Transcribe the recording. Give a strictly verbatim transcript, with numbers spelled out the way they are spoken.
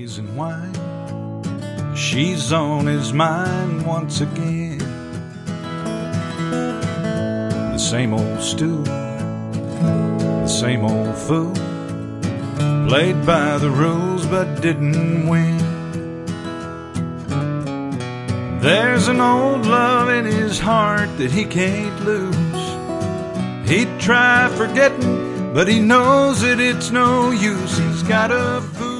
cheese and wine. She's on his mind once again. The same old stew, the same old fool, played by the rules but didn't win. There's an old love in his heart that he can't lose. He'd try forgetting, but he knows that it's no use. He's got a fool